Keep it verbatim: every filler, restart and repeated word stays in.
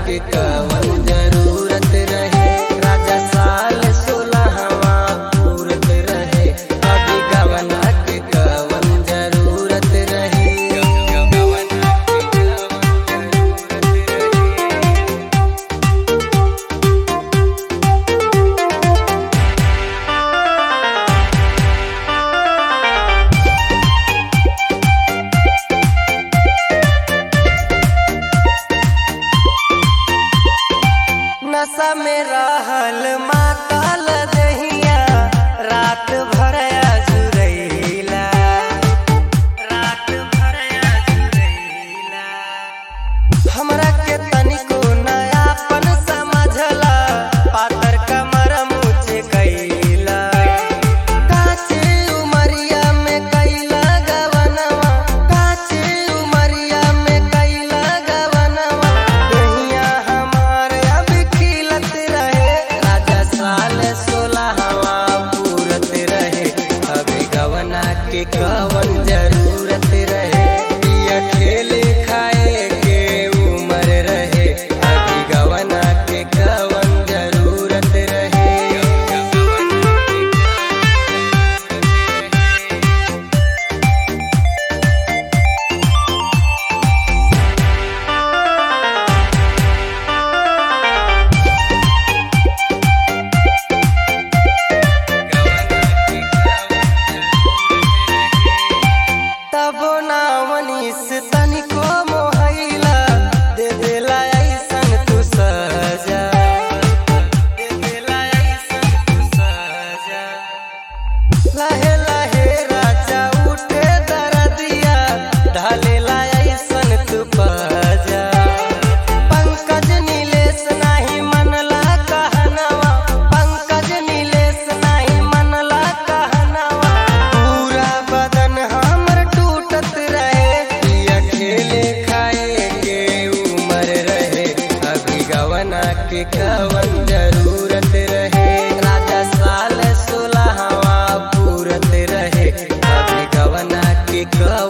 के कवन जरूरत रहे। राजा साल सोलहवा पूरत रहे, अभी गवना के कवन जरूरत रहे। नशा में रहल माताल दहिया, रात भर अजुरैला, रात भर अजुरैला। हमरा के तनिको नयापन समझला, पातर कमर मुझे कैला। काचे उमरिया में कैला गवनवा, काचे उमरिया में कैला गवनवा। दहिया हमार अब खिलत रहे, राजा साल सोलहवा पूरत रहे, अभी गवना के कवन जरूरत रहे। पिया खेले खाए के उमर रहे, अभी गवना के कवन जरूरत रहे। तबो ना मनीष तनिको मोहैला, दे देला ऐसन तू सजा, दे देला ऐसन तू सजा। लहे लहे राजा उठे दरदिया, ढालेला ऐसन तू पजा। पंकज नीलेश नाही मनला कहनवा, पंकज नीलेश नाही मनला कहनवा। पूरा बदन हमर टूटत रहे, पिया खेले खाए के उमर रहे, अभी गवना के कवन जरूरत रहे। राजा साल सोलहवा पूरत रहे, अभी गवना के कवन